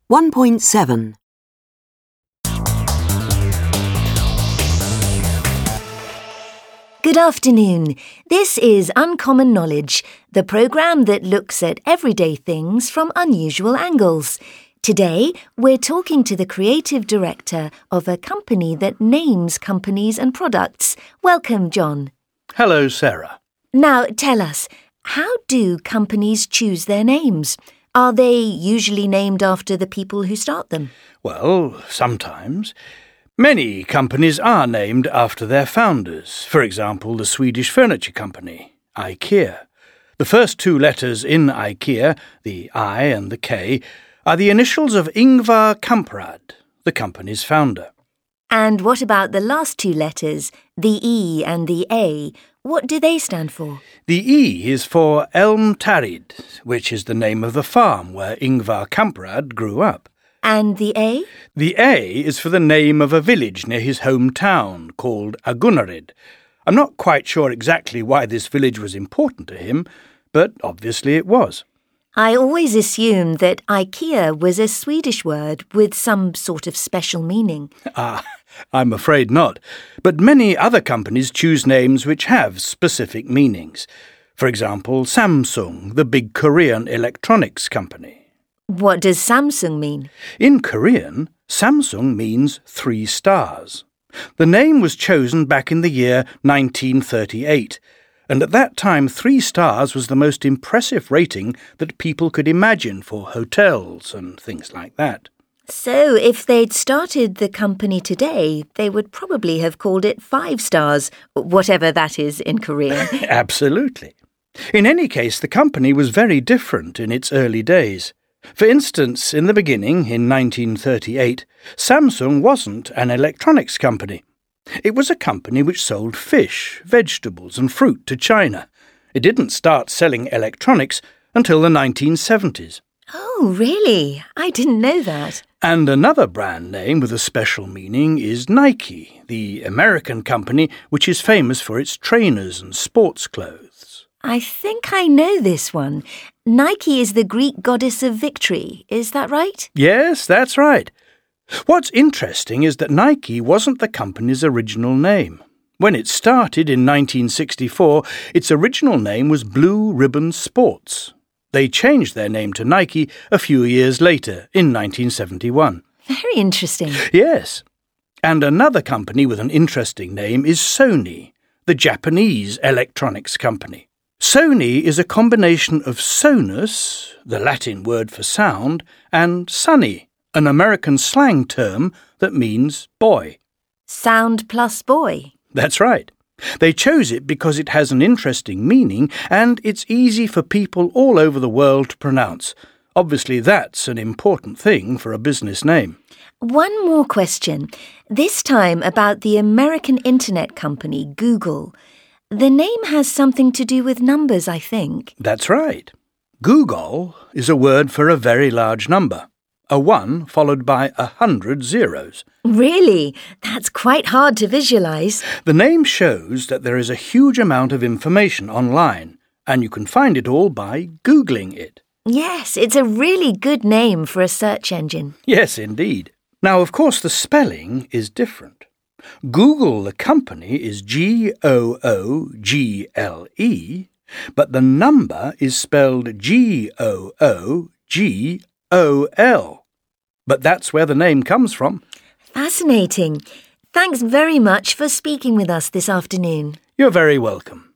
1.7. Good afternoon. This is Uncommon Knowledge, the programme that looks at everyday things from unusual angles. Today, we're talking to the creative director of a company that names companies and products. Welcome, John. Hello, Sarah. Now, tell us, how do companies choose their names? Are they usually named after the people who start them? Well, sometimes. Many companies are named after their founders. For example, the Swedish furniture company, IKEA. The first two letters in IKEA, the I and the K, are the initials of Ingvar Kamprad, the company's founder. And what about the last two letters, the E and the A? What do they stand for? The E is for Elmtarid, which is the name of the farm where Ingvar Kamprad grew up. And the A? The A is for the name of a village near his hometown called Agunnaryd. I'm not quite sure exactly why this village was important to him, but obviously it was. I always assumed that IKEA was a Swedish word with some sort of special meaning. I'm afraid not. But many other companies choose names which have specific meanings. For example, Samsung, the big Korean electronics company. What does Samsung mean? In Korean, Samsung means 3 stars. The name was chosen back in the year 1938, and at that time 3 stars was the most impressive rating that people could imagine for hotels and things like that. So if they'd started the company today, they would probably have called it 5 stars, whatever that is in Korean. Absolutely. In any case, the company was very different in its early days. For instance, in the beginning, in 1938, Samsung wasn't an electronics company. It was a company which sold fish, vegetables and fruit to China. It didn't start selling electronics until the 1970s. Oh, really? I didn't know that. And another brand name with a special meaning is Nike, the American company which is famous for its trainers and sports clothes. I think I know this one. Nike is the Greek goddess of victory, is that right? Yes, that's right. What's interesting is that Nike wasn't the company's original name. When it started in 1964, its original name was Blue Ribbon Sports. They changed their name to Nike a few years later, in 1971. Very interesting. Yes. And another company with an interesting name is Sony, the Japanese electronics company. Sony is a combination of sonus, the Latin word for sound, and sunny, an American slang term that means boy. Sound plus boy. That's right. They chose it because it has an interesting meaning and it's easy for people all over the world to pronounce. Obviously, that's an important thing for a business name. One more question. This time about the American internet company Google. The name has something to do with numbers, I think. That's right. Google is a word for a very large number. A 1 followed by 100 zeros. Really? That's quite hard to visualise. The name shows that there is a huge amount of information online, and you can find it all by Googling it. Yes, it's a really good name for a search engine. Yes, indeed. Now, of course, the spelling is different. Google, the company, is Google, but the number is spelled Googol. But that's where the name comes from. Fascinating. Thanks very much for speaking with us this afternoon. You're very welcome.